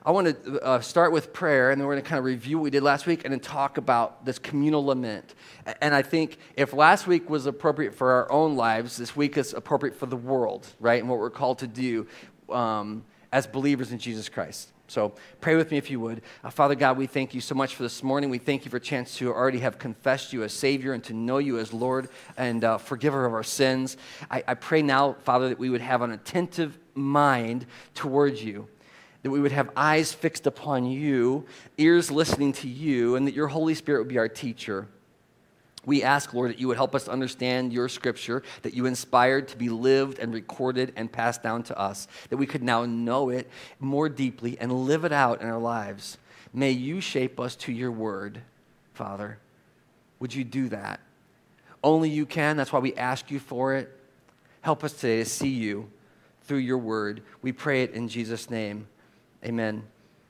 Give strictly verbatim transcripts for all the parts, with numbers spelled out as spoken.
I want to uh, start with prayer, and then we're going to kind of review what we did last week and then talk about this communal lament. And I think if last week was appropriate for our own lives, this week is appropriate for the world, right, and what we're called to do um, as believers in Jesus Christ. So pray with me if you would. Uh, Father God, we thank you so much for this morning. We thank you for a chance to already have confessed you as Savior and to know you as Lord and uh, forgiver of our sins. I, I pray now, Father, that we would have an attentive mind towards you, that we would have eyes fixed upon you, ears listening to you, and that your Holy Spirit would be our teacher. We ask, Lord, that you would help us understand your scripture, that you inspired to be lived and recorded and passed down to us, that we could now know it more deeply and live it out in our lives. May you shape us to your word, Father. Would you do that? Only you can. That's why we ask you for it. Help us today to see you through your word. We pray it in Jesus' name. Amen.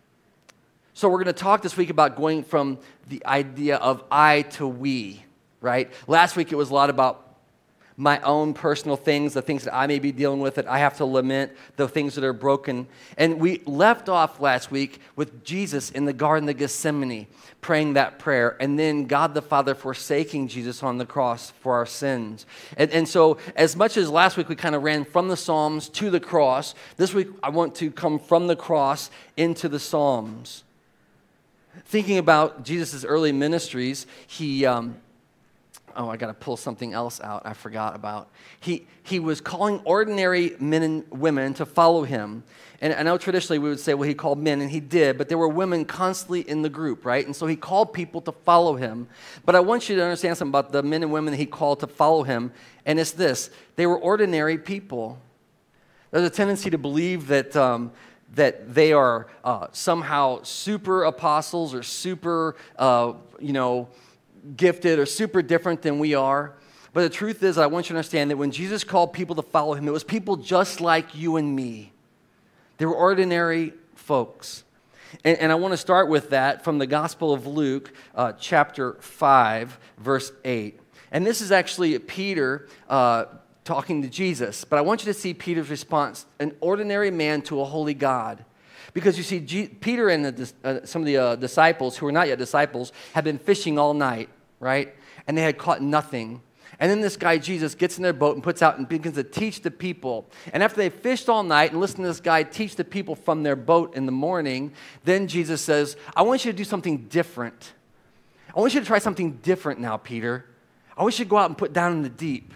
So we're going to talk this week about going from the idea of I to we. Right? Last week it was a lot about my own personal things, the things that I may be dealing with, that I have to lament, the things that are broken. And we left off last week with Jesus in the Garden of Gethsemane, praying that prayer, and then God the Father forsaking Jesus on the cross for our sins. And, and so as much as last week we kind of ran from the Psalms to the cross, this week I want to come from the cross into the Psalms. Thinking about Jesus' early ministries, he... Um, Oh, I got to pull something else out I forgot about. He he was calling ordinary men and women to follow him. And I know traditionally we would say, well, he called men, and he did, but there were women constantly in the group, right? And so he called people to follow him. But I want you to understand something about the men and women that he called to follow him, and it's this. They were ordinary people. There's a tendency to believe that... Um, that they are uh, somehow super apostles or super, uh, you know, gifted or super different than we are. But the truth is, I want you to understand that when Jesus called people to follow him, it was people just like you and me. They were ordinary folks. And, and I want to start with that from the Gospel of Luke, uh, chapter five, verse eight. And this is actually Peter uh, talking to Jesus. But I want you to see Peter's response, an ordinary man to a holy God. Because you see, G- Peter and the, uh, some of the uh, disciples, who were not yet disciples, had been fishing all night, right? And they had caught nothing. And then this guy, Jesus, gets in their boat and puts out and begins to teach the people. And after they fished all night and listened to this guy teach the people from their boat in the morning, then Jesus says, I want you to do something different. I want you to try something different now, Peter. I want you to go out and put down in the deep.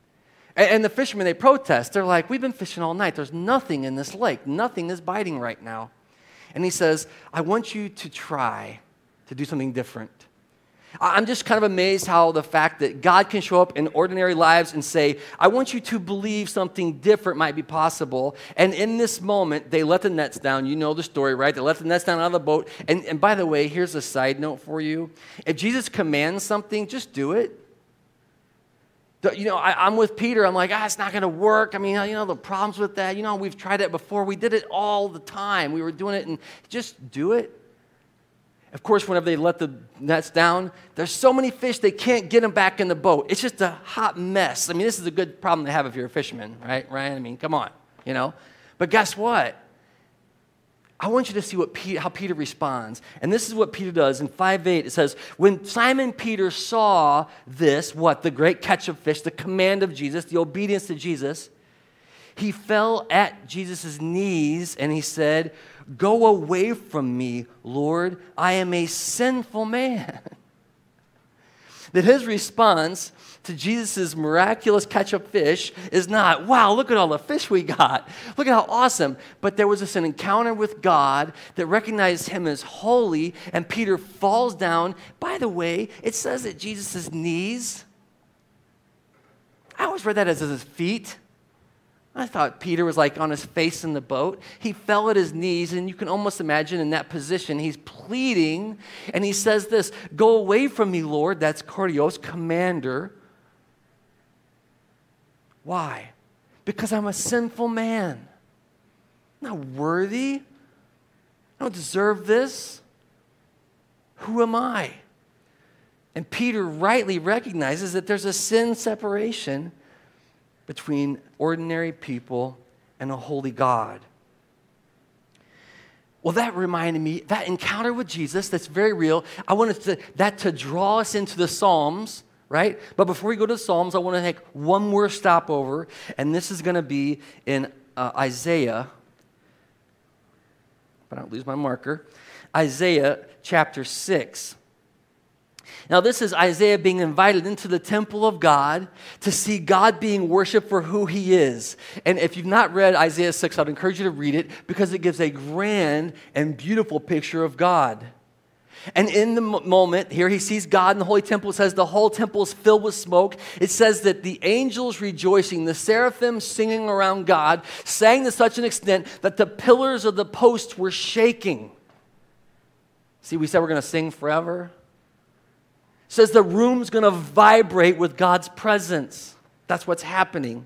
And the fishermen, they protest. They're like, we've been fishing all night. There's nothing in this lake. Nothing is biting right now. And he says, I want you to try to do something different. I'm just kind of amazed how the fact that God can show up in ordinary lives and say, I want you to believe something different might be possible. And in this moment, they let the nets down. You know the story, right? They let the nets down out of the boat. And, and by the way, here's a side note for you. If Jesus commands something, just do it. You know, I, I'm with Peter. I'm like, ah, it's not going to work. I mean, you know, the problems with that. You know, we've tried it before. We did it all the time. We were doing it, and just do it. Of course, whenever they let the nets down, there's so many fish, they can't get them back in the boat. It's just a hot mess. I mean, this is a good problem to have if you're a fisherman, right? Right? I mean, come on, you know. But guess what? I want you to see what Peter, how Peter responds. And this is what Peter does. In five eight, it says, when Simon Peter saw this, what? The great catch of fish, the command of Jesus, the obedience to Jesus, he fell at Jesus' knees and he said, go away from me, Lord. I am a sinful man. That his response to Jesus' miraculous catch of fish is not, wow, look at all the fish we got. Look at how awesome. But there was this an encounter with God that recognized him as holy, and Peter falls down. By the way, it says at Jesus' knees. I always read that as his feet. I thought Peter was like on his face in the boat. He fell at his knees, and you can almost imagine in that position, he's pleading, and he says this, go away from me, Lord. That's Kurios, commander. Why? Because I'm a sinful man. I'm not worthy. I don't deserve this. Who am I? And Peter rightly recognizes that there's a sin separation between ordinary people and a holy God. Well, that reminded me, that encounter with Jesus, that's very real. I wanted to, that to draw us into the Psalms, right? But before we go to the Psalms, I want to take one more stopover, and this is going to be in uh, Isaiah. If I don't lose my marker. Isaiah chapter six. Now, this is Isaiah being invited into the temple of God to see God being worshiped for who he is. And if you've not read Isaiah six, I'd encourage you to read it because it gives a grand and beautiful picture of God. And in the moment here, he sees God in the holy temple. It says the whole temple is filled with smoke. It says that the angels rejoicing, the seraphim singing around God, sang to such an extent that the pillars of the posts were shaking. See, we said we're going to sing forever. It says the room's going to vibrate with God's presence. That's what's happening.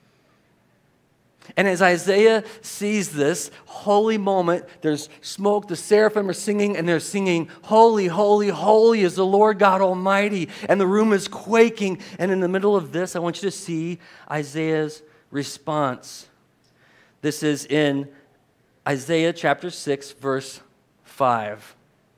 And as Isaiah sees this holy moment, there's smoke, the seraphim are singing, and they're singing, "Holy, holy, holy is the Lord God Almighty." And the room is quaking. And in the middle of this, I want you to see Isaiah's response. This is in Isaiah chapter six, verse five.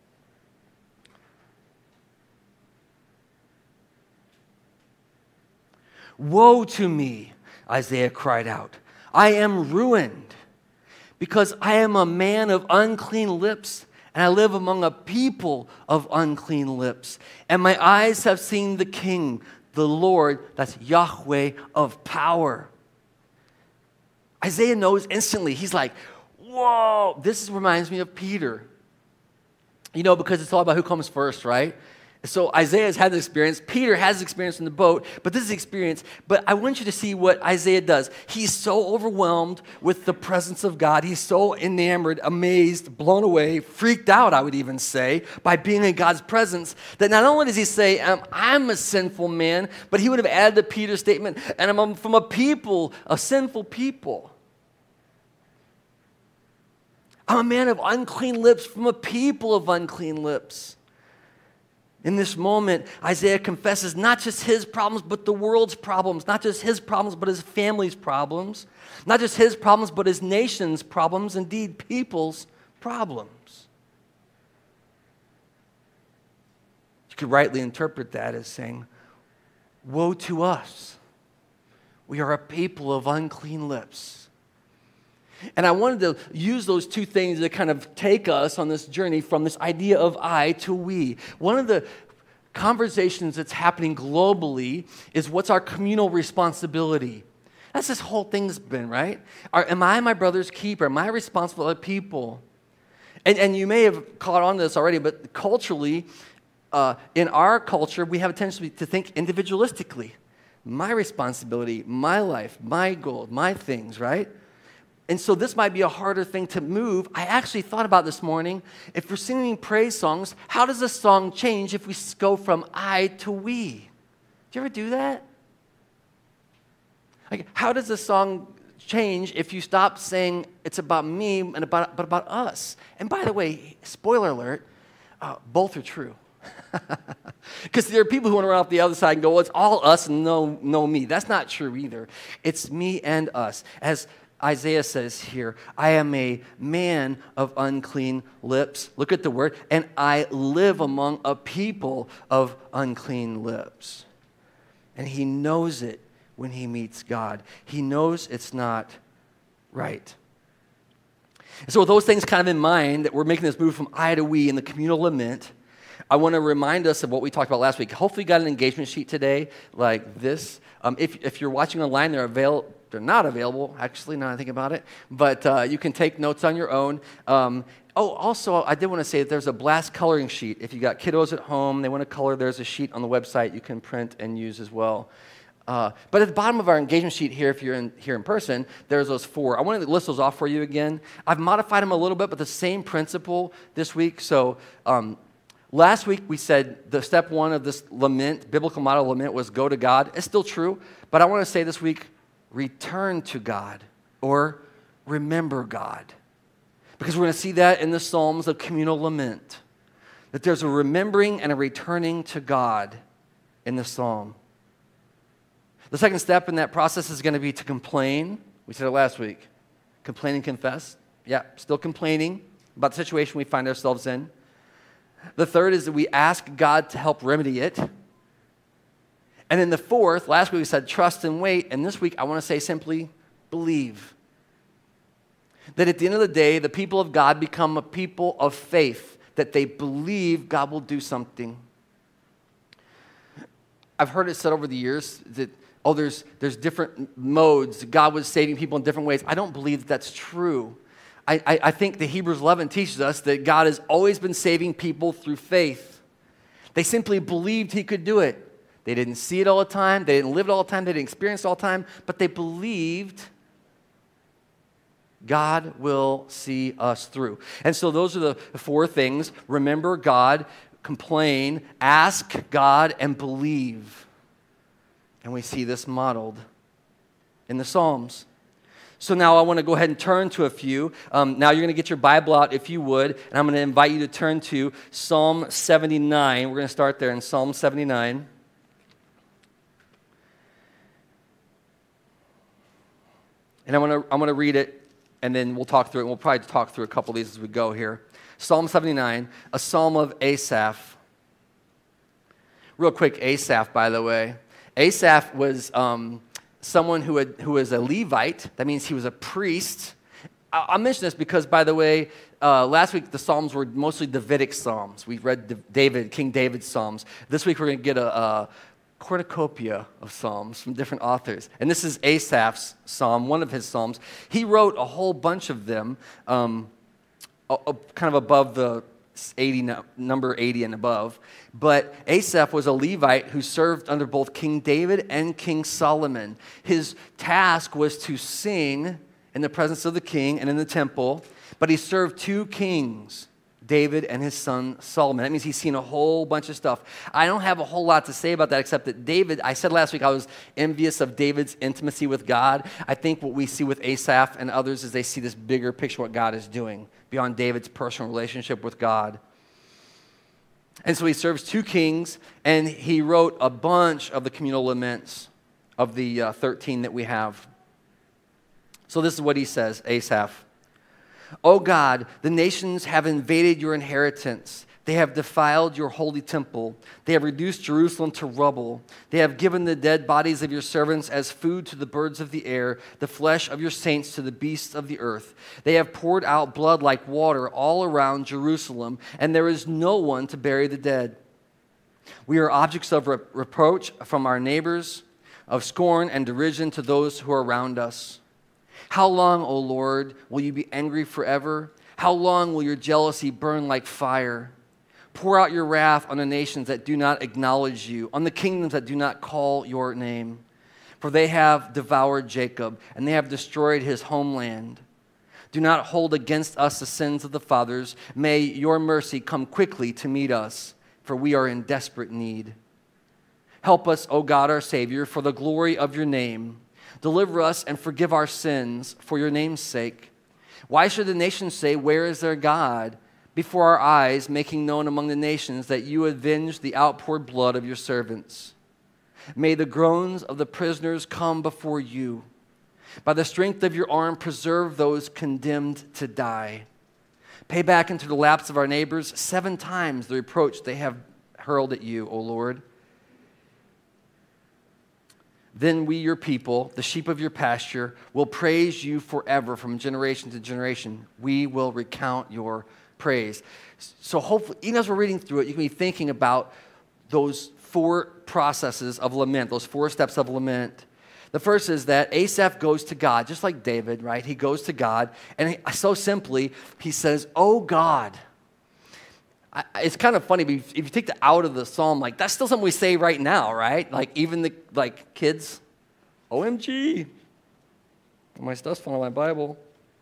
"Woe to me," Isaiah cried out. "I am ruined, because I am a man of unclean lips, and I live among a people of unclean lips. And my eyes have seen the King, the Lord," that's Yahweh of power. Isaiah knows instantly. He's like, whoa, this reminds me of Peter. You know, because it's all about who comes first, right? So Isaiah has had this experience. Peter has experience in the boat, but this is experience. But I want you to see what Isaiah does. He's so overwhelmed with the presence of God. He's so enamored, amazed, blown away, freaked out, I would even say, by being in God's presence, that not only does he say, um, I'm a sinful man, but he would have added the Peter statement, and I'm from a people, a sinful people. I'm a man of unclean lips, from a people of unclean lips. In this moment, Isaiah confesses not just his problems, but the world's problems. Not just his problems, but his family's problems. Not just his problems, but his nation's problems. Indeed, people's problems. You could rightly interpret that as saying, woe to us. We are a people of unclean lips. And I wanted to use those two things to kind of take us on this journey from this idea of I to we. One of the conversations that's happening globally is, what's our communal responsibility? That's this whole thing's been, right? Are, am I my brother's keeper? Am I responsible for other people? And, and you may have caught on to this already, but culturally, uh, in our culture, we have a tendency to think individualistically. My responsibility, my life, my goal, my things, right? And so this might be a harder thing to move. I actually thought about this morning, if we're singing praise songs, how does a song change if we go from I to we? Do you ever do that? Like, how does a song change if you stop saying it's about me and about, but about us? And by the way, spoiler alert, uh, both are true. Because there are people who want to run off the other side and go, well, it's all us and no, no me. That's not true either. It's me and us. As Isaiah says here, I am a man of unclean lips. Look at the word. And I live among a people of unclean lips. And he knows it when he meets God. He knows it's not right. And so with those things kind of in mind, that we're making this move from I to we in the communal lament, I want to remind us of what we talked about last week. Hopefully you got an engagement sheet today like this. Um, if, if you're watching online, they're available. They're not available, actually, now I think about it. But uh, you can take notes on your own. Um, oh, also, I did want to say that there's a blast coloring sheet. If you got kiddos at home, they want to color, there's a sheet on the website you can print and use as well. Uh, but at the bottom of our engagement sheet here, if you're in, here in person, there's those four. I wanted to list those off for you again. I've modified them a little bit, but the same principle this week. So um, last week we said the step one of this lament, biblical model lament, was go to God. It's still true, but I want to say this week, return to God, or remember God. Because we're going to see that in the Psalms of communal lament, that there's a remembering and a returning to God in the psalm. The second step in that process is going to be to complain. We said it last week. Complain and confess. Yeah, still complaining. about the situation we find ourselves in. The third is that we ask God to help remedy it. And then the fourth, last week we said trust and wait, and this week I want to say simply believe. That at the end of the day, the people of God become a people of faith, that they believe God will do something. I've heard it said over the years that, oh, there's, there's different modes. God was saving people in different ways. I don't believe that that's true. I, I, I think that Hebrews eleven teaches us that God has always been saving people through faith. They simply believed he could do it. They didn't see it all the time. They didn't live it all the time. They didn't experience it all the time. But they believed God will see us through. And so those are the four things. Remember God, complain, ask God, and believe. And we see this modeled in the Psalms. So now I want to go ahead and turn to a few. Um, now you're going to get your Bible out if you would, and I'm going to invite you to turn to Psalm seventy-nine. We're going to start there in Psalm seventy-nine. And I'm going to, I'm going to read it, and then we'll talk through it. We'll probably talk through a couple of these as we go here. Psalm seventy-nine, a psalm of Asaph. Real quick, Asaph, by the way. Asaph was um, someone who, had, who was a Levite. That means he was a priest. I, I'll mention this because, by the way, uh, last week the Psalms were mostly Davidic Psalms. We read David, King David's Psalms. This week we're going to get a... a cornucopia of psalms from different authors. And this is Asaph's psalm, one of his psalms. He wrote a whole bunch of them, um, a, a, kind of above the eighty, number eighty and above. But Asaph was a Levite who served under both King David and King Solomon. His task was to sing in the presence of the king and in the temple, but he served two kings, David and his son Solomon. That means he's seen a whole bunch of stuff. I don't have a whole lot to say about that except that David, I said last week I was envious of David's intimacy with God. I think what we see with Asaph and others is they see this bigger picture of what God is doing beyond David's personal relationship with God. And so he serves two kings, and he wrote a bunch of the communal laments of the uh, thirteen that we have. So this is what he says, Asaph. O God, the nations have invaded your inheritance. They have defiled your holy temple. They have reduced Jerusalem to rubble. They have given the dead bodies of your servants as food to the birds of the air, the flesh of your saints to the beasts of the earth. They have poured out blood like water all around Jerusalem, and there is no one to bury the dead. We are objects of re- reproach from our neighbors, of scorn and derision to those who are around us. How long, O Lord, will you be angry forever? How long will your jealousy burn like fire? Pour out your wrath on the nations that do not acknowledge you, on the kingdoms that do not call your name. For they have devoured Jacob, and they have destroyed his homeland. Do not hold against us the sins of the fathers. May your mercy come quickly to meet us, for we are in desperate need. Help us, O God, our Savior, for the glory of your name. Deliver us and forgive our sins for your name's sake. Why should the nations say, where is their God? Before our eyes, making known among the nations that you avenge the outpoured blood of your servants. May the groans of the prisoners come before you. By the strength of your arm, preserve those condemned to die. Pay back into the laps of our neighbors seven times the reproach they have hurled at you, O Lord. Then we, your people, the sheep of your pasture, will praise you forever from generation to generation. We will recount your praise. So hopefully, even as we're reading through it, you can be thinking about those four processes of lament, those four steps of lament. The first is that Asaph goes to God, just like David, right? He goes to God, and he, so simply, he says, oh God. I, it's kind of funny, but if you take the out of the psalm, like that's still something we say right now, right? Like even the like kids, O M G, my stuff's falling on my Bible.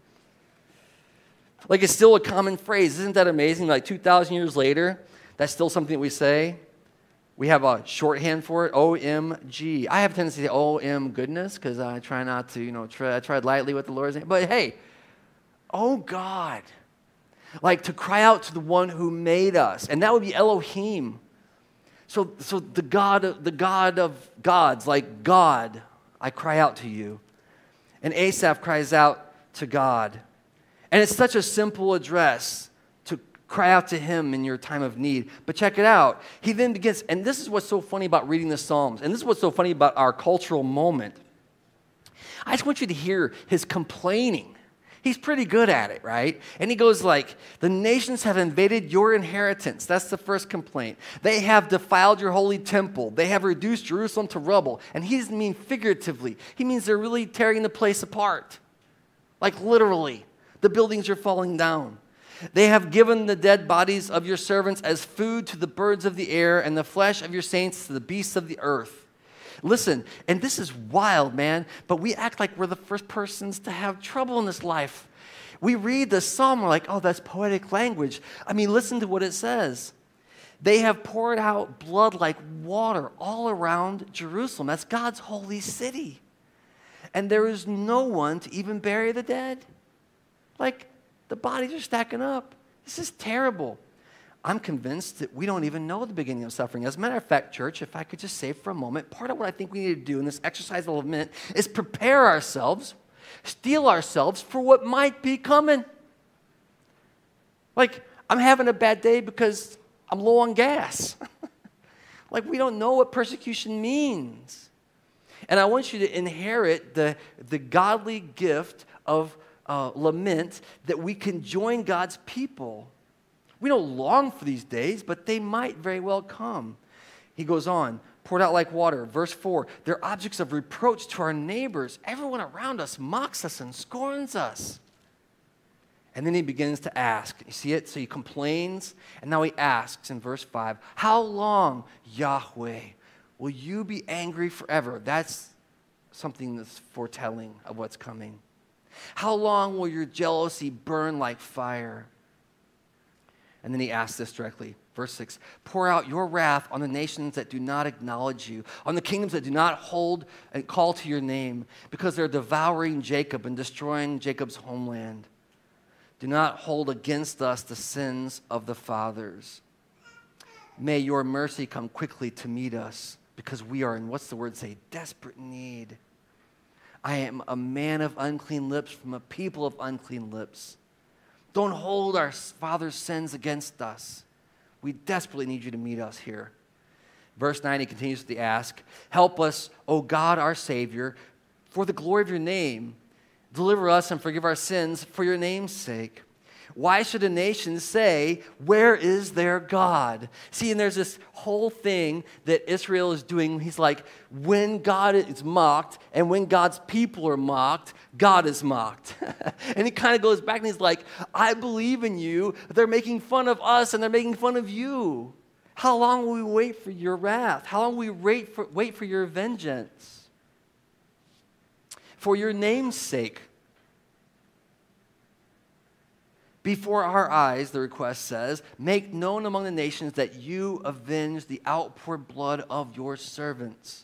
Like it's still a common phrase. Isn't that amazing? Like two thousand years later, that's still something that we say. We have a shorthand for it, O M G. I have a tendency to say O M goodness because I try not to, you know, try, I tried lightly with the Lord's name. But hey, oh God. Like to cry out to the one who made us, and that would be Elohim. So, so the God, the God of gods, like God, I cry out to you. And Asaph cries out to God. And it's such a simple address to cry out to him in your time of need. But check it out. He then begins, and this is what's so funny about reading the Psalms, and this is what's so funny about our cultural moment. I just want you to hear his complaining. He's pretty good at it, right? And he goes like, the nations have invaded your inheritance. That's the first complaint. They have defiled your holy temple. They have reduced Jerusalem to rubble. And he doesn't mean figuratively. He means they're really tearing the place apart. Like literally. The buildings are falling down. They have given the dead bodies of your servants as food to the birds of the air and the flesh of your saints to the beasts of the earth. Listen, and this is wild, man, but we act like we're the first persons to have trouble in this life. We read the psalm, we're like, oh, that's poetic language. I mean, listen to what it says. They have poured out blood like water all around Jerusalem. That's God's holy city. And there is no one to even bury the dead. Like, the bodies are stacking up. This is terrible. I'm convinced that we don't even know the beginning of suffering. As a matter of fact, church, if I could just say for a moment, part of what I think we need to do in this exercise of lament is prepare ourselves, steel ourselves for what might be coming. Like, I'm having a bad day because I'm low on gas. Like, we don't know what persecution means. And I want you to inherit the, the godly gift of uh, lament that we can join God's people. We don't long for these days, but they might very well come. He goes on, poured out like water. Verse four, they're objects of reproach to our neighbors. Everyone around us mocks us and scorns us. And then he begins to ask. You see it? So he complains, and now he asks in verse five, how long, Yahweh, will you be angry forever? That's something that's foretelling of what's coming. How long will your jealousy burn like fire? And then he asks this directly, verse six, pour out your wrath on the nations that do not acknowledge you, on the kingdoms that do not hold and call to your name, because they're devouring Jacob and destroying Jacob's homeland. Do not hold against us the sins of the fathers. May your mercy come quickly to meet us, because we are in, what's the word say, desperate need. I am a man of unclean lips from a people of unclean lips. Don't hold our father's sins against us. We desperately need you to meet us here. Verse nine, he continues with the ask. Help us, O God, our Savior, for the glory of your name. Deliver us and forgive our sins for your name's sake. Why should a nation say, where is their God? See, and there's this whole thing that Israel is doing. He's like, when God is mocked and when God's people are mocked, God is mocked. And he kind of goes back and he's like, I believe in you. They're making fun of us and they're making fun of you. How long will we wait for your wrath? How long will we wait for, wait for your vengeance? For your name's sake. Before our eyes, the request says, make known among the nations that you avenge the outpoured blood of your servants.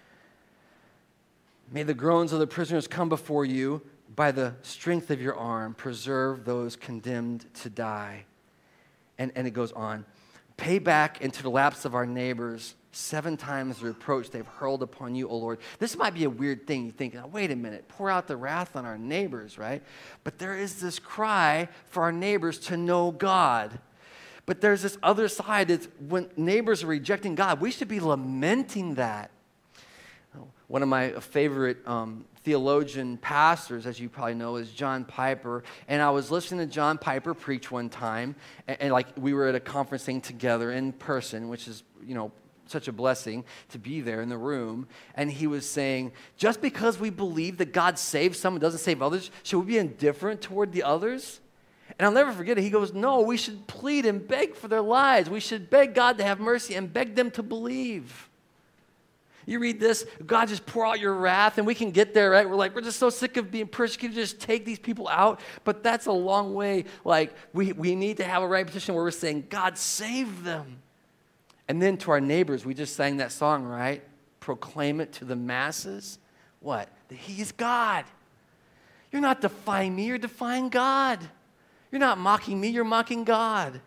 May the groans of the prisoners come before you. By the strength of your arm, preserve those condemned to die. And, and it goes on. Pay back into the laps of our neighbors seven times the reproach they've hurled upon you, O Lord. This might be a weird thing. You think, oh, wait a minute, pour out the wrath on our neighbors, right? But there is this cry for our neighbors to know God. But there's this other side. It's when neighbors are rejecting God, we should be lamenting that. One of my favorite um, theologian pastors, as you probably know, is John Piper. And I was listening to John Piper preach one time, and, and like we were at a conference thing together in person, which is, you know, such a blessing to be there in the room. And he was saying, just because we believe that God saves some and doesn't save others, should we be indifferent toward the others? And I'll never forget it. He goes, no, we should plead and beg for their lives. We should beg God to have mercy and beg them to believe. You read this, God, just pour out your wrath, and we can get there, right? We're like, we're just so sick of being persecuted, just take these people out. But that's a long way. Like, we, we need to have a right position where we're saying, God, save them. And then to our neighbors, we just sang that song, right? Proclaim it to the masses. What? That he is God. You're not defying me, you're defying God. You're not mocking me, you're mocking God.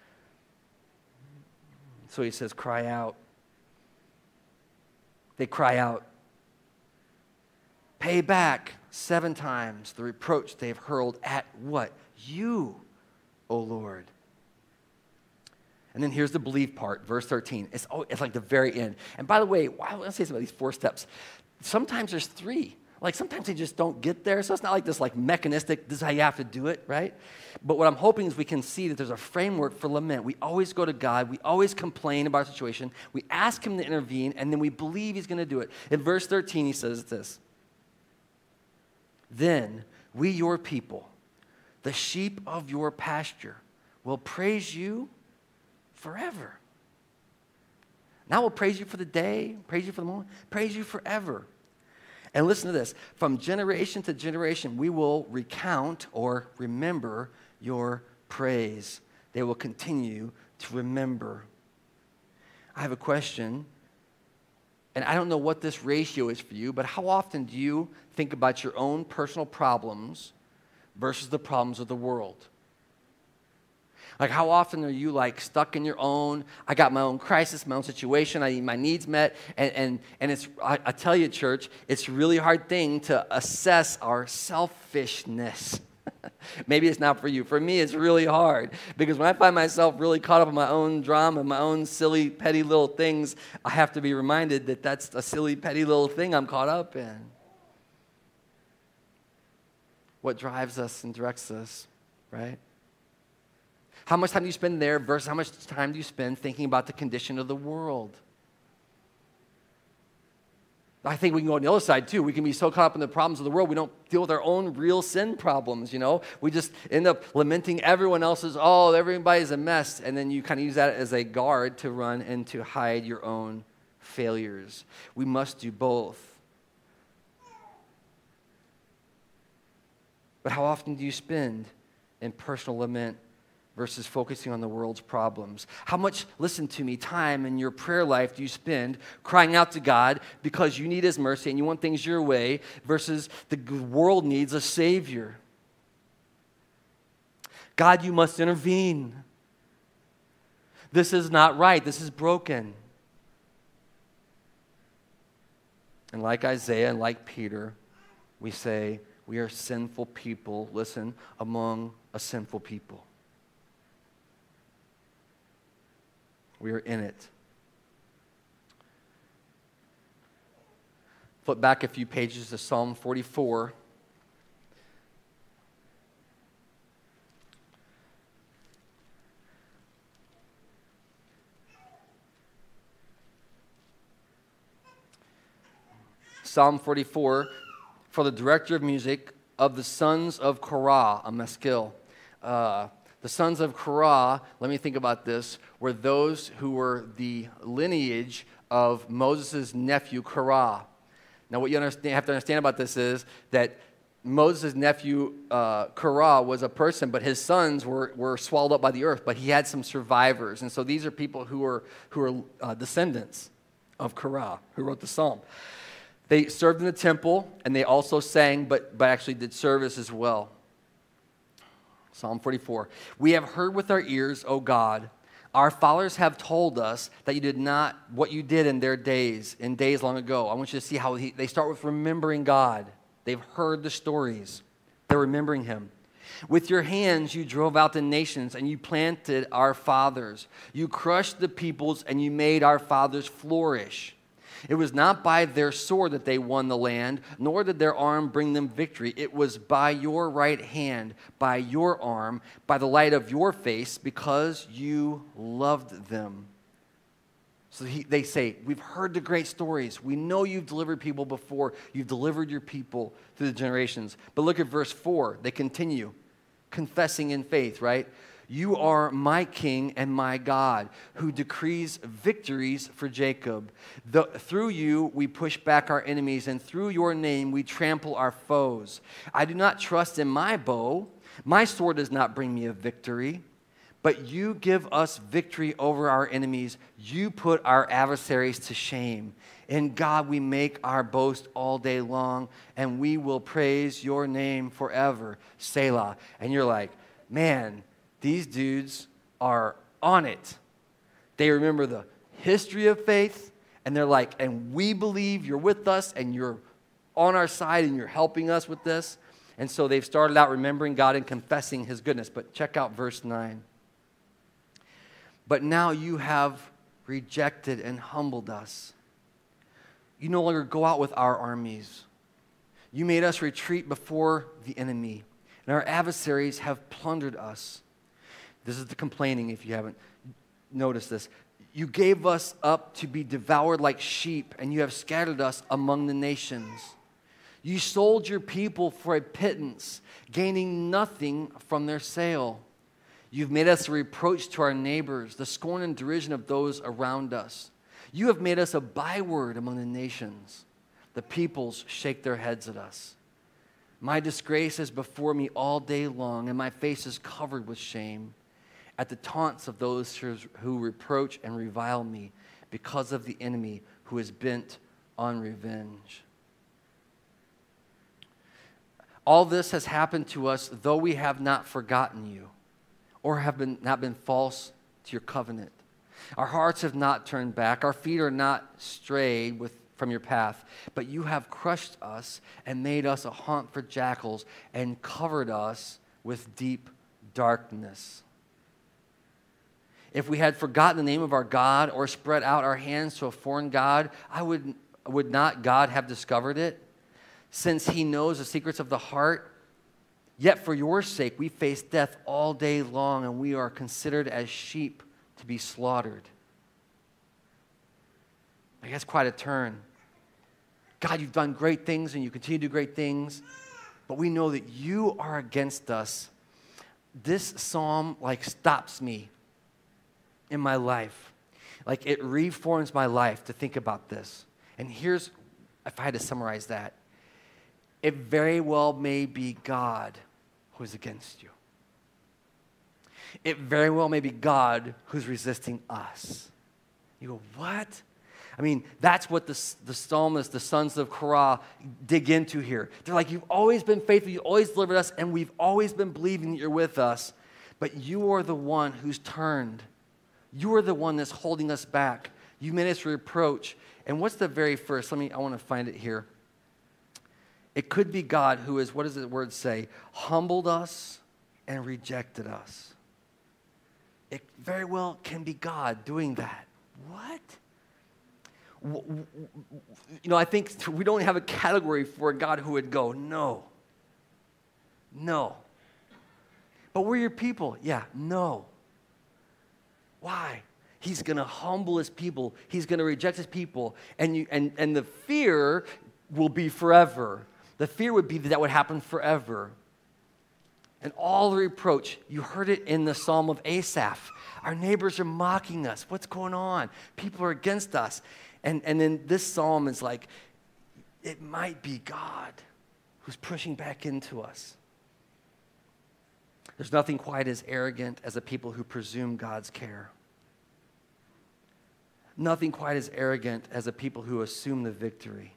So he says, cry out. They cry out. Pay back seven times the reproach they've hurled at what? you, O Lord. And then here's the believe part, verse thirteen. It's, oh, it's like the very end. And by the way, I want to say something about these four steps. Sometimes there's three. Like sometimes they just don't get there. So it's not like this like mechanistic, this is how you have to do it, right? But what I'm hoping is we can see that there's a framework for lament. We always go to God. We always complain about our situation. We ask him to intervene, and then we believe he's going to do it. In verse thirteen, he says this. Then we, your people, the sheep of your pasture, will praise you forever. Now we'll praise you for the day, praise you for the moment, praise you forever. And listen to this. From generation to generation, we will recount or remember your praise. They will continue to remember. I have a question, and I don't know what this ratio is for you, but how often do you think about your own personal problems versus the problems of the world? Like how often are you like stuck in your own, I got my own crisis, my own situation, I need my needs met, and and, and it's, I, I tell you, church, it's a really hard thing to assess our selfishness. Maybe it's not for you. For me, it's really hard because when I find myself really caught up in my own drama, my own silly, petty little things, I have to be reminded that that's a silly, petty little thing I'm caught up in. What drives us and directs us, right? How much time do you spend there versus how much time do you spend thinking about the condition of the world? I think we can go on the other side too. We can be so caught up in the problems of the world, we don't deal with our own real sin problems, you know? We just end up lamenting everyone else's, oh, everybody's a mess. And then you kind of use that as a guard to run and to hide your own failures. We must do both. But how often do you spend in personal lament versus focusing on the world's problems? How much, listen to me, time in your prayer life do you spend crying out to God because you need his mercy and you want things your way versus the world needs a Savior? God, you must intervene. This is not right. This is broken. And like Isaiah and like Peter, we say, we are sinful people, listen, among a sinful people. We are in it. Flip back a few pages to Psalm forty-four. Psalm forty-four, for the director of music of the sons of Korah, a maskil. Uh, The sons of Korah, let me think about this, were those who were the lineage of Moses' nephew Korah. Now what you understand, have to understand about this is that Moses' nephew uh, Korah was a person, but his sons were, were swallowed up by the earth, but he had some survivors. And so these are people who are, who are uh, descendants of Korah, who wrote the psalm. They served in the temple, and they also sang, but, but actually did service as well. Psalm forty-four. We have heard with our ears, O God. Our fathers have told us that you did not what you did in their days, in days long ago. I want you to see how he, they start with remembering God. They've heard the stories. They're remembering him. With your hands you drove out the nations and you planted our fathers. You crushed the peoples and you made our fathers flourish. It was not by their sword that they won the land, nor did their arm bring them victory. It was by your right hand, by your arm, by the light of your face, because you loved them. So he, they say, we've heard the great stories. We know you've delivered people before. You've delivered your people through the generations. But look at verse four. They continue, confessing in faith, right? You are my king and my God, who decrees victories for Jacob. The, through you we push back our enemies, and through your name we trample our foes. I do not trust in my bow. My sword does not bring me a victory. But you give us victory over our enemies. You put our adversaries to shame. In God we make our boast all day long, and we will praise your name forever. Selah. And you're like, man, these dudes are on it. They remember the history of faith, and they're like, and we believe you're with us, and you're on our side, and you're helping us with this. And so they've started out remembering God and confessing his goodness. But check out verse nine. But now you have rejected and humbled us. You no longer go out with our armies. You made us retreat before the enemy, and our adversaries have plundered us. This is the complaining, if you haven't noticed this. You gave us up to be devoured like sheep, and you have scattered us among the nations. You sold your people for a pittance, gaining nothing from their sale. You've made us a reproach to our neighbors, the scorn and derision of those around us. You have made us a byword among the nations. The peoples shake their heads at us. My disgrace is before me all day long, and my face is covered with shame at the taunts of those who reproach and revile me because of the enemy who is bent on revenge. All this has happened to us, though we have not forgotten you, or have been, not been false to your covenant. Our hearts have not turned back. Our feet are not strayed with, from your path. But you have crushed us and made us a haunt for jackals and covered us with deep darkness. If we had forgotten the name of our God or spread out our hands to a foreign God, I would, would not God have discovered it? Since he knows the secrets of the heart, yet for your sake we face death all day long, and we are considered as sheep to be slaughtered. I guess quite a turn. God, you've done great things and you continue to do great things, but we know that you are against us. This psalm like stops me in my life. Like it reforms my life to think about this. And here's, if I had to summarize that, it very well may be God who is against you. It very well may be God who's resisting us. You go, what? I mean, that's what the, the psalmist, the sons of Korah, dig into here. They're like, you've always been faithful, you've always delivered us, and we've always been believing that you're with us, but you are the one who's turned. You are the one that's holding us back. You made us reproach. And what's the very first? Let me, I want to find it here. It could be God who is, what does the word say? Humbled us and rejected us. It very well can be God doing that. What? You know, I think we don't have a category for a God who would go, no. No. But we're your people. Yeah, no. Why? He's going to humble his people. He's going to reject his people. And, you, and, and the fear will be forever. The fear would be that that would happen forever. And all the reproach, you heard it in the Psalm of Asaph. Our neighbors are mocking us. What's going on? People are against us. And, and then this psalm is like, it might be God who's pushing back into us. There's nothing quite as arrogant as a people who presume God's care. Nothing quite as arrogant as a people who assume the victory.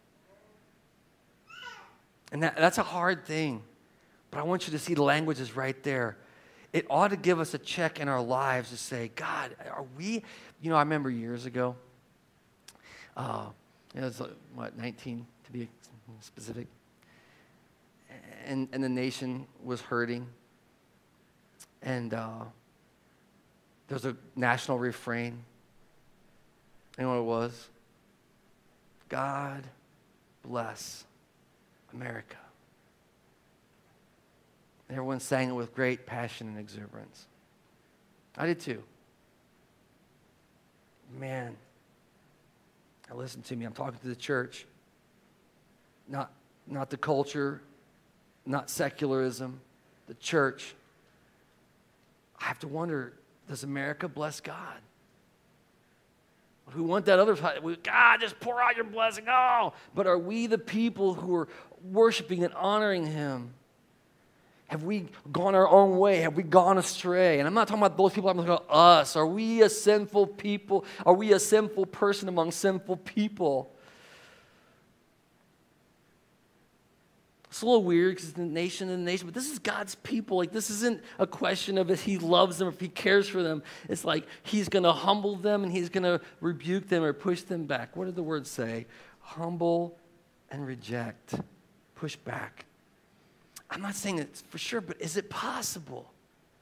And that, that's a hard thing. But I want you to see the language is right there. It ought to give us a check in our lives to say, God, are we, you know, I remember years ago, uh, it was, what, nineteen to be specific, and, and the nation was hurting. And uh, there was a national refrain. You know what it was? God bless America. And everyone sang it with great passion and exuberance. I did too. Man, now listen to me. I'm talking to the church. Not, not the culture, not secularism, the church. I have to wonder, does America bless God? We want that other side. God, just pour out your blessing. Oh, but are we the people who are worshiping and honoring him? Have we gone our own way? Have we gone astray? And I'm not talking about those people. I'm talking about us. Are we a sinful people? Are we a sinful person among sinful people? It's a little weird because it's the nation and the nation, but this is God's people. Like, this isn't a question of if he loves them or if he cares for them. It's like he's going to humble them and he's going to rebuke them or push them back. What did the word say? Humble and reject. Push back. I'm not saying it's for sure, but is it possible?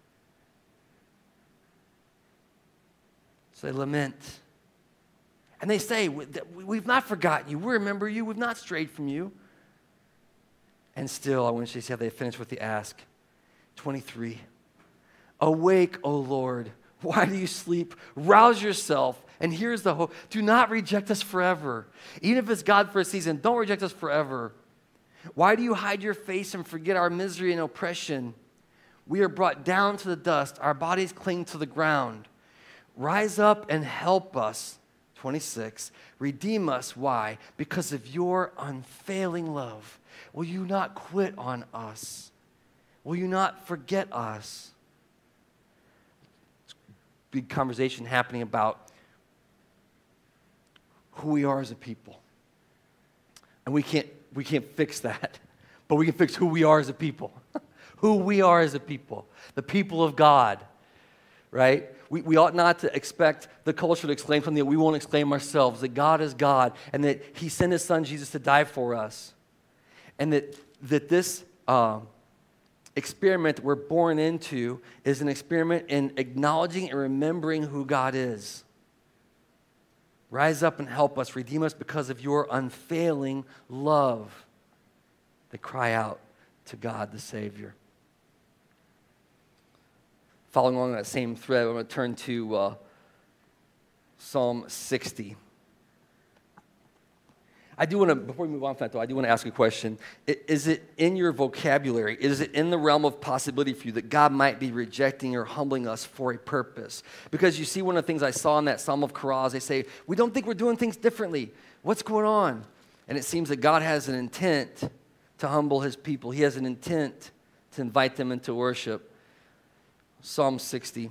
So they lament. And they say, we've not forgotten you. We remember you. We've not strayed from you. And still, I want you to see how they finish with the ask. twenty-three. Awake, O Lord. Why do you sleep? Rouse yourself. And here's the hope. Do not reject us forever. Even if it's God for a season, don't reject us forever. Why do you hide your face and forget our misery and oppression? We are brought down to the dust. Our bodies cling to the ground. Rise up and help us. twenty-six. Redeem us. Why? Because of your unfailing love. Will you not quit on us? Will you not forget us? Big conversation happening about who we are as a people. And we can't, we can't fix that, but we can fix who we are as a people. Who we are as a people. The people of God, right? We, we ought not to expect the culture to exclaim something that we won't exclaim ourselves, that God is God, and that he sent his son Jesus to die for us. And that, that this uh, experiment that we're born into is an experiment in acknowledging and remembering who God is. Rise up and help us, redeem us because of your unfailing love. They cry out to God the Savior. Following along that same thread, I'm going to turn to uh, Psalm sixty. I do want to, before we move on from that though, I do want to ask a question. Is it in your vocabulary, is it in the realm of possibility for you that God might be rejecting or humbling us for a purpose? Because you see one of the things I saw in that Psalm of Karaz, they say, we don't think we're doing things differently. What's going on? And it seems that God has an intent to humble his people. He has an intent to invite them into worship. Psalm sixty.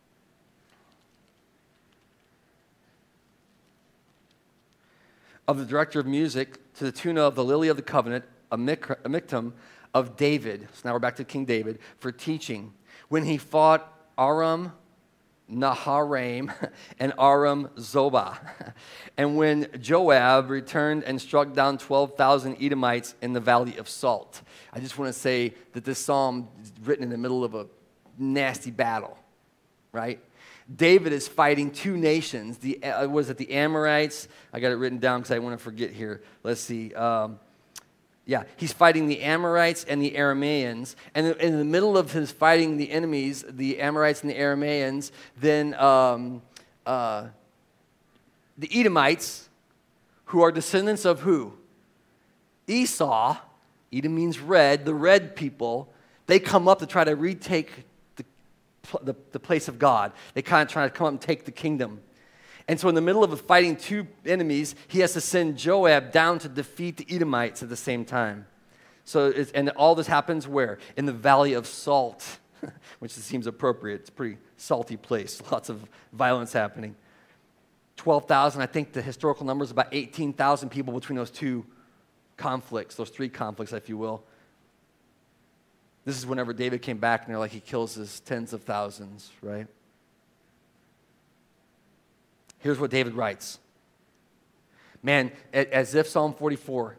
Of the director of music to the tune of the Lily of the Covenant, a miktam of David. So now we're back to King David for teaching. When he fought Aram Naharaim and Aram Zobah. And when Joab returned and struck down twelve thousand Edomites in the Valley of Salt. I just want to say that this psalm is written in the middle of a nasty battle, right? David is fighting two nations. The uh, was it the Amorites? I got it written down because I want to forget here. Let's see. Um, yeah, he's fighting the Amorites and the Arameans. And in the middle of his fighting the enemies, the Amorites and the Arameans, then um, uh, the Edomites, who are descendants of who? Esau. Edom means red. The red people. They come up to try to retake The, the place of God. They kind of try to come up and take the kingdom. And so in the middle of fighting two enemies, he has to send Joab down to defeat the Edomites at the same time. So, it's, and all this happens where? In the Valley of Salt, which seems appropriate. It's a pretty salty place. Lots of violence happening. twelve thousand, I think the historical number is about eighteen thousand people between those two conflicts, those three conflicts, if you will. This is whenever David came back and they're like, he kills his tens of thousands, right? Here's what David writes. Man, as if Psalm forty-four,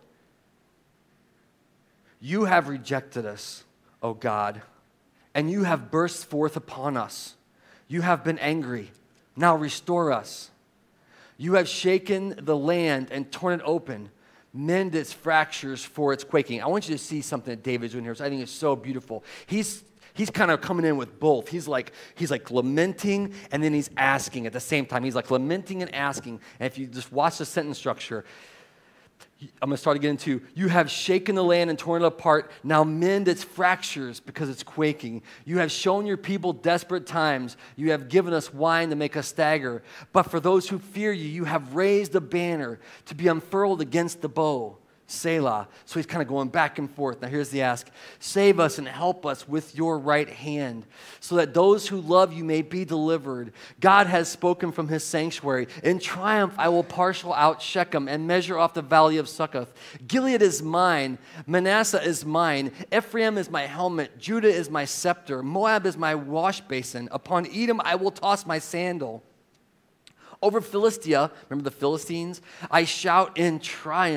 you have rejected us, O God, and you have burst forth upon us. You have been angry. Now restore us. You have shaken the land and torn it open. Mend its fractures for its quaking. I want you to see something that David's doing here, which I think is so beautiful. He's he's kind of coming in with both. He's like he's like lamenting and then he's asking at the same time. He's like lamenting and asking. And if you just watch the sentence structure, I'm going to start to get into, you have shaken the land and torn it apart. Now mend its fractures because it's quaking. You have shown your people desperate times. You have given us wine to make us stagger. But for those who fear you, you have raised a banner to be unfurled against the bow. Selah. So he's kind of going back and forth. Now here's the ask. Save us and help us with your right hand so that those who love you may be delivered. God has spoken from his sanctuary. In triumph, I will parcel out Shechem and measure off the valley of Succoth. Gilead is mine. Manasseh is mine. Ephraim is my helmet. Judah is my scepter. Moab is my wash basin. Upon Edom, I will toss my sandal. Over Philistia, remember the Philistines? I shout in triumph.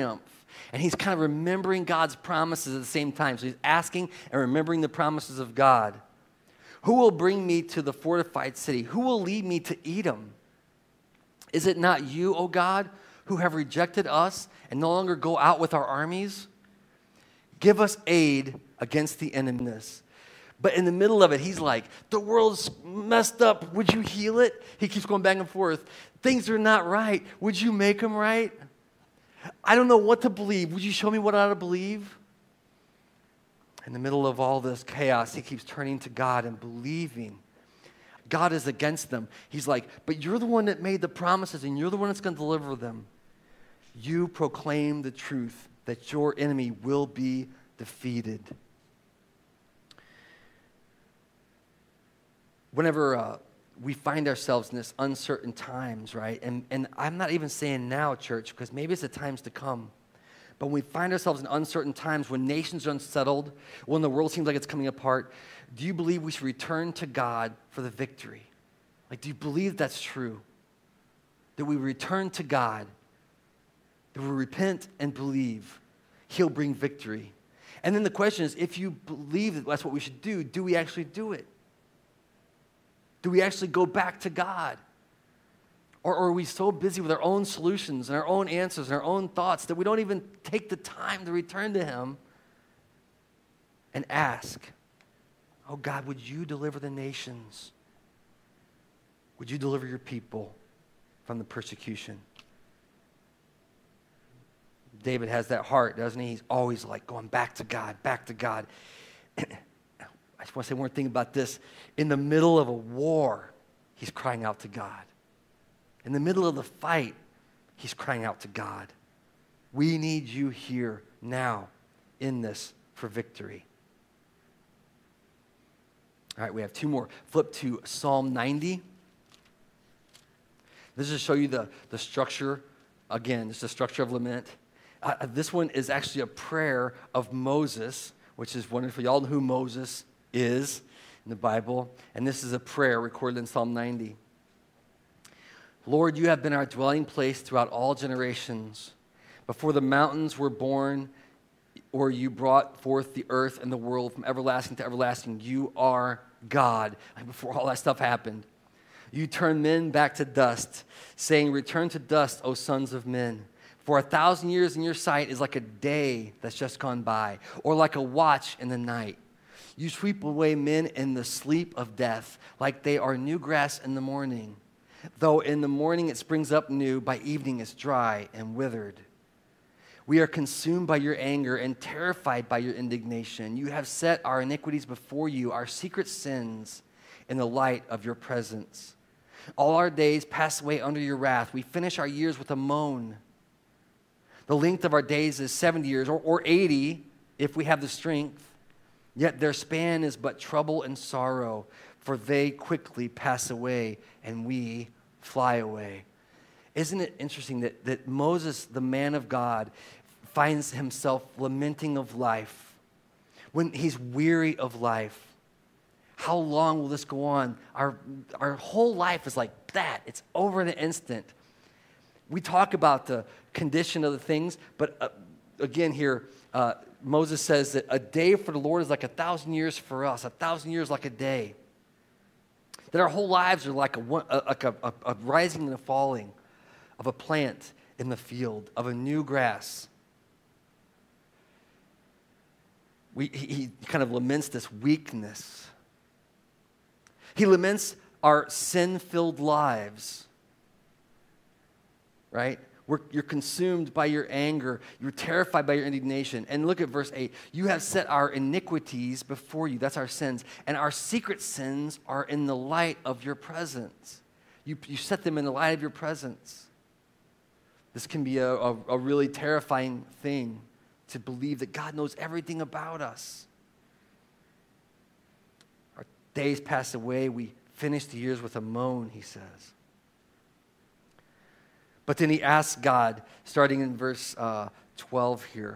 And he's kind of remembering God's promises at the same time. So he's asking and remembering the promises of God. Who will bring me to the fortified city? Who will lead me to Edom? Is it not you, O God, who have rejected us and no longer go out with our armies? Give us aid against the enemies. But in the middle of it, he's like, the world's messed up. Would you heal it? He keeps going back and forth. Things are not right. Would you make them right? I don't know what to believe. Would you show me what I ought to believe? In the middle of all this chaos, he keeps turning to God and believing. God is against them. He's like, but you're the one that made the promises, and you're the one that's going to deliver them. You proclaim the truth that your enemy will be defeated. Whenever uh, we find ourselves in this uncertain times, right? And, and I'm not even saying now, church, because maybe it's the times to come. But when we find ourselves in uncertain times, when nations are unsettled, when the world seems like it's coming apart, do you believe we should return to God for the victory? Like, do you believe that's true? That we return to God, that we repent and believe He'll bring victory. And then the question is, if you believe that that's what we should do, do we actually do it? Do we actually go back to God? Or, or are we so busy with our own solutions and our own answers and our own thoughts that we don't even take the time to return to Him and ask, oh God, would you deliver the nations? Would you deliver your people from the persecution? David has that heart, doesn't he? He's always like going back to God, back to God. And I just want to say one thing about this. In the middle of a war, he's crying out to God. In the middle of the fight, he's crying out to God. We need you here now in this for victory. All right, we have two more. Flip to Psalm ninety. This is to show you the, the structure. Again, it's the structure of lament. Uh, this one is actually a prayer of Moses, which is wonderful. Y'all know who Moses is in the Bible. And this is a prayer recorded in Psalm ninety. Lord, you have been our dwelling place throughout all generations. Before the mountains were born, or you brought forth the earth and the world from everlasting to everlasting, you are God. Like before all that stuff happened. You turn men back to dust, saying, return to dust, O sons of men. For a thousand years in your sight is like a day that's just gone by, or like a watch in the night. You sweep away men in the sleep of death, like they are new grass in the morning. Though in the morning it springs up new, by evening it's dry and withered. We are consumed by your anger and terrified by your indignation. You have set our iniquities before you, our secret sins, in the light of your presence. All our days pass away under your wrath. We finish our years with a moan. The length of our days is seventy years, or, or eighty, if we have the strength. Yet their span is but trouble and sorrow, for they quickly pass away, and we fly away. Isn't it interesting that, that Moses, the man of God, finds himself lamenting of life when he's weary of life? How long will this go on? Our, our whole life is like that. It's over in an instant. We talk about the condition of the things, but uh, again here, uh, Moses says that a day for the Lord is like a thousand years for us, a thousand years like a day. That our whole lives are like a, a, like a, a, a rising and a falling of a plant in the field, of a new grass. We, he, he kind of laments this weakness. He laments our sin-filled lives, right? We're, you're consumed by your anger. You're terrified by your indignation. And look at verse eight. You have set our iniquities before you. That's our sins. And our secret sins are in the light of your presence. You, you set them in the light of your presence. This can be a, a, a really terrifying thing, to believe that God knows everything about us. Our days pass away. We finish the years with a moan, he says. But then he asks God, starting in verse uh, twelve here.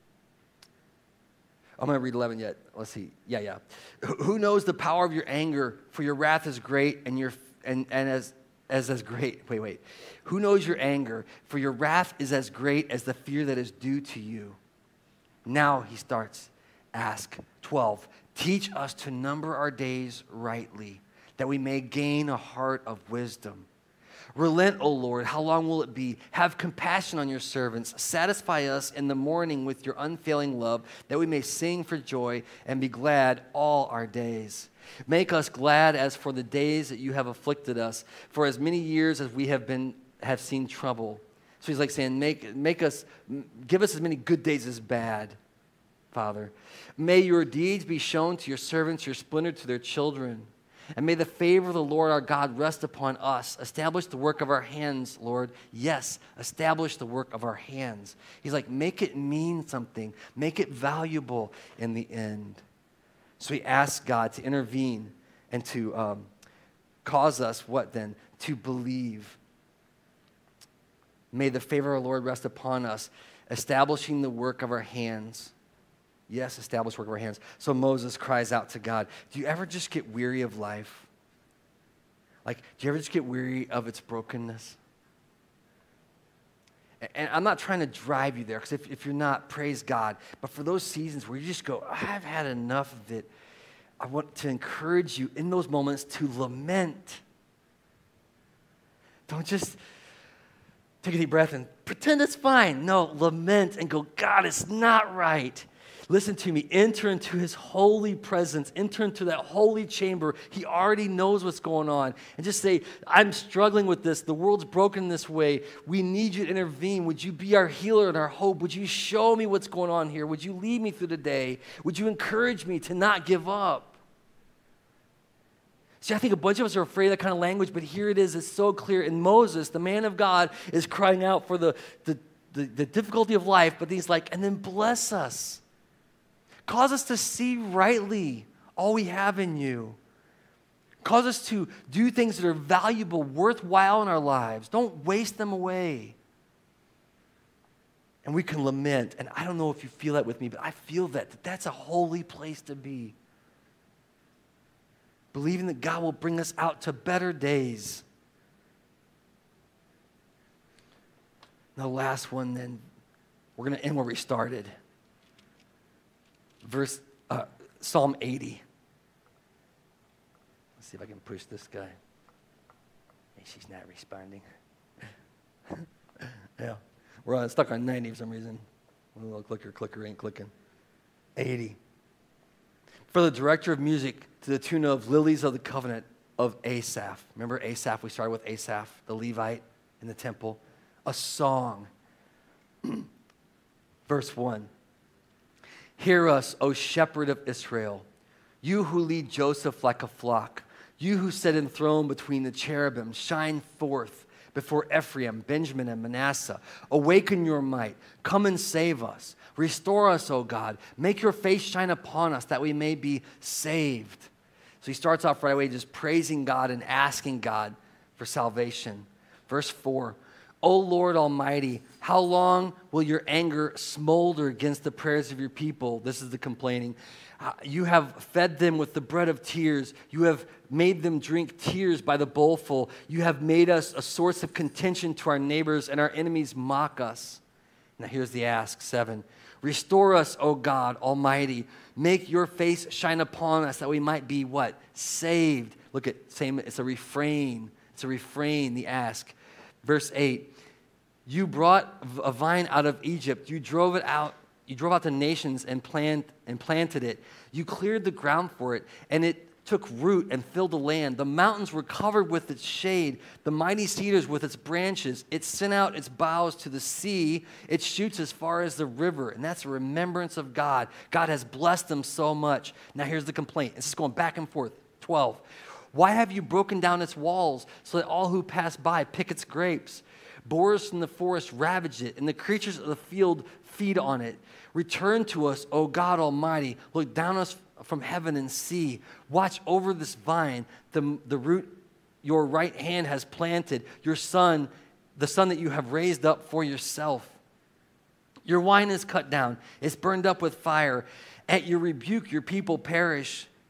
I'm going to read eleven yet. Let's see. Yeah, yeah. Who knows the power of your anger? For your wrath is great, and your and, and as as as great. Wait, wait. Who knows your anger? For your wrath is as great as the fear that is due to you. Now he starts. Ask. twelve. Teach us to number our days rightly, that we may gain a heart of wisdom. Relent, O Lord, how long will it be? Have compassion on your servants. Satisfy us in the morning with your unfailing love, that we may sing for joy and be glad all our days. Make us glad as for the days that you have afflicted us, for as many years as we have been have seen trouble. So he's like saying, make, make us, give us as many good days as bad, Father. May your deeds be shown to your servants, your splendor to their children. And may the favor of the Lord our God rest upon us. Establish the work of our hands, Lord. Yes, establish the work of our hands. He's like, make it mean something. Make it valuable in the end. So he asks God to intervene and to um, cause us, what then? To believe. May the favor of the Lord rest upon us, establishing the work of our hands. Yes, establish work of our hands. So Moses cries out to God. Do you ever just get weary of life? Like, do you ever just get weary of its brokenness? And I'm not trying to drive you there, because if, if you're not, praise God. But for those seasons where you just go, I've had enough of it, I want to encourage you in those moments to lament. Don't just take a deep breath and pretend it's fine. No, lament and go, God, it's not right. Listen to me. Enter into his holy presence. Enter into that holy chamber. He already knows what's going on. And just say, I'm struggling with this. The world's broken this way. We need you to intervene. Would you be our healer and our hope? Would you show me what's going on here? Would you lead me through the day? Would you encourage me to not give up? See, I think a bunch of us are afraid of that kind of language, but here it is. It's so clear. And Moses, the man of God, is crying out for the, the, the, the difficulty of life, but he's like, and then bless us. Cause us to see rightly all we have in you. Cause us to do things that are valuable, worthwhile in our lives. Don't waste them away. And we can lament. And I don't know if you feel that with me, but I feel that, that that's a holy place to be. Believing that God will bring us out to better days. And the last one then, we're going to end where we started. Verse, uh, Psalm eighty. Let's see if I can push this guy. Hey, she's not responding. Yeah, we're on, stuck on ninety for some reason. A little clicker, clicker ain't clicking. eighty. For the director of music to the tune of Lilies of the Covenant of Asaph. Remember Asaph? We started with Asaph, the Levite in the temple. A song. Verse one. Hear us, O shepherd of Israel, you who lead Joseph like a flock, you who sit enthroned between the cherubim, shine forth before Ephraim, Benjamin, and Manasseh. Awaken your might. Come and save us. Restore us, O God. Make your face shine upon us that we may be saved. So he starts off right away just praising God and asking God for salvation. Verse four. O Lord Almighty, how long will your anger smolder against the prayers of your people? This is the complaining. Uh, you have fed them with the bread of tears. You have made them drink tears by the bowlful. You have made us a source of contention to our neighbors, and our enemies mock us. Now here's the ask, seven. Restore us, O God Almighty. Make your face shine upon us that we might be what? Saved. Look at, same. It's a refrain. It's a refrain, the ask. Verse eight, you brought a vine out of Egypt. You drove it out. You drove out the nations and plant and planted it. You cleared the ground for it, and it took root and filled the land. The mountains were covered with its shade, the mighty cedars with its branches. It sent out its boughs to the sea. It shoots as far as the river, and that's a remembrance of God. God has blessed them so much. Now here's the complaint. This is going back and forth. twelve. Why have you broken down its walls so that all who pass by pick its grapes? Boars from the forest ravage it, and the creatures of the field feed on it. Return to us, O God Almighty. Look down on us from heaven and see. Watch over this vine, the, the root your right hand has planted, your son, the son that you have raised up for yourself. Your wine is cut down. It's burned up with fire. At your rebuke, your people perish.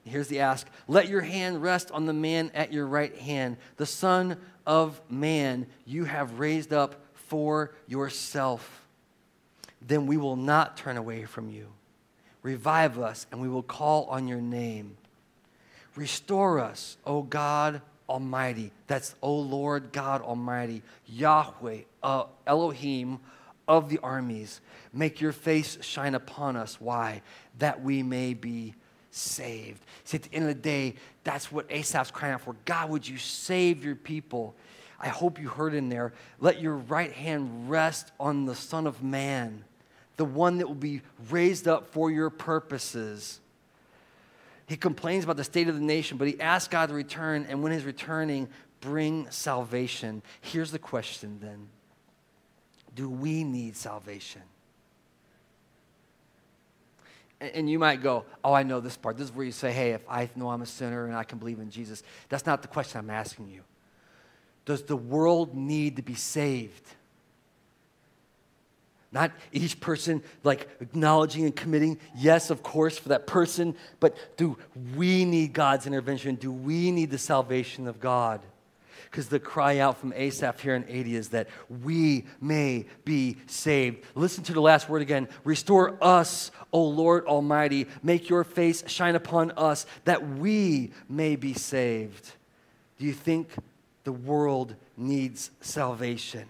Here's the ask. Let your hand rest on the man at your right hand, the Son of Man you have raised up for yourself. Then we will not turn away from you. Revive us, and we will call on your name. Restore us, O God Almighty. That's O Lord God Almighty, Yahweh, uh, Elohim of the armies. Make your face shine upon us. Why? That we may be saved. See, at the end of the day, that's what Asaph's crying out for. God, would you save your people? I hope you heard in there, let your right hand rest on the Son of Man, the one that will be raised up for your purposes. He complains about the state of the nation, but he asks God to return, and when he's returning, bring salvation. Here's the question then. Do we need salvation? And you might go, oh, I know this part. This is where you say, hey, if I know I'm a sinner and I can believe in Jesus. That's not the question I'm asking you. Does the world need to be saved? Not each person like acknowledging and committing, yes, of course, for that person, but do we need God's intervention? Do we need the salvation of God? Because the cry out from Asaph here in eighty is that we may be saved. Listen to the last word again. Restore us, O Lord Almighty. Make your face shine upon us that we may be saved. Do you think the world needs salvation?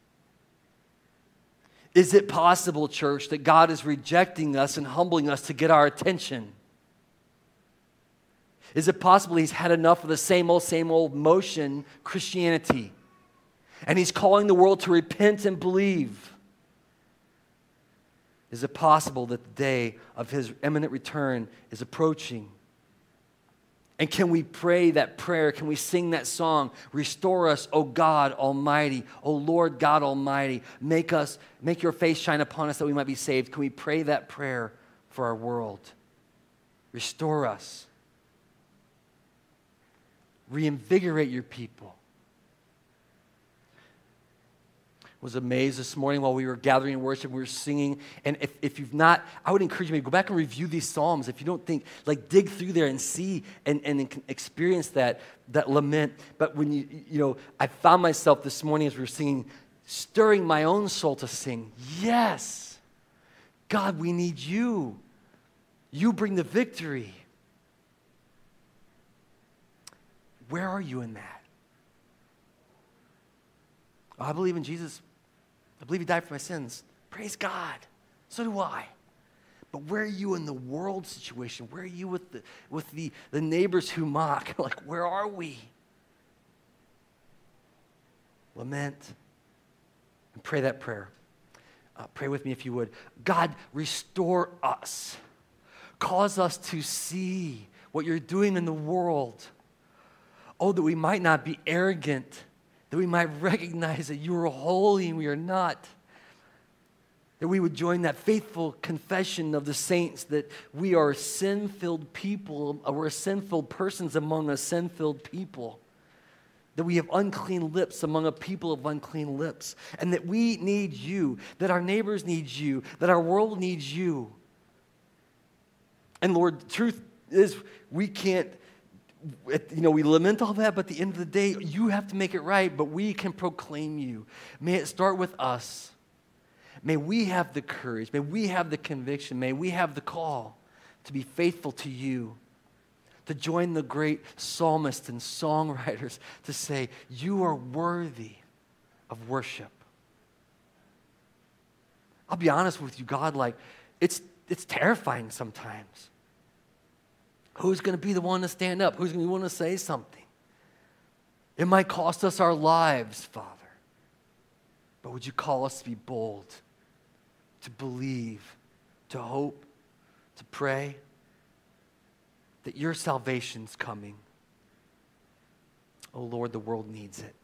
Is it possible, church, that God is rejecting us and humbling us to get our attention? Is it possible he's had enough of the same old, same old motion Christianity? And he's calling the world to repent and believe? Is it possible that the day of his imminent return is approaching? And can we pray that prayer? Can we sing that song? Restore us, O God Almighty, O Lord God Almighty. Make us, make your face shine upon us that we might be saved. Can we pray that prayer for our world? Restore us. Reinvigorate your people. I was amazed this morning while we were gathering in worship, we were singing. And if, if you've not, I would encourage you to go back and review these Psalms. If you don't think, like dig through there and see and, and experience that, that lament. But when you, you know, I found myself this morning as we were singing, stirring my own soul to sing, yes, God, we need you. You bring the victory. Where are you in that? Oh, I believe in Jesus. I believe he died for my sins. Praise God. So do I. But where are you in the world situation? Where are you with the, with the, the neighbors who mock? Like, where are we? Lament and pray that prayer. Uh, pray with me if you would. God, restore us. Cause us to see what you're doing in the world. Oh, that we might not be arrogant, that we might recognize that you are holy and we are not. That we would join that faithful confession of the saints that we are sin-filled people, we're sin-filled persons among a sin-filled people. That we have unclean lips among a people of unclean lips. And that we need you, that our neighbors need you, that our world needs you. And Lord, the truth is we can't, you know, we lament all that, but at the end of the day, you have to make it right, but we can proclaim you. May it start with us. May we have the courage, may we have the conviction, may we have the call to be faithful to you, to join the great psalmists and songwriters to say, you are worthy of worship. I'll be honest with you, God, like, it's, it's terrifying sometimes. Who's going to be the one to stand up? Who's going to be the one to say something? It might cost us our lives, Father. But would you call us to be bold, to believe, to hope, to pray that your salvation's coming? Oh, Lord, the world needs it.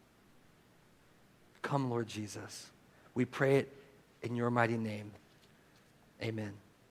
Come, Lord Jesus. We pray it in your mighty name. Amen.